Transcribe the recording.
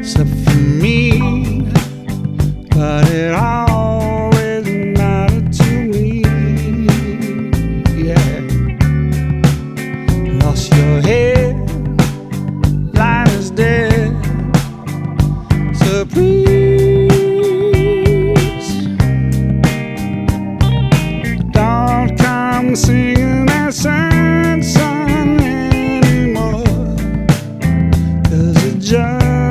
except for me, but it always mattered to me. Yeah, lost your head, line is dead. So please don't come see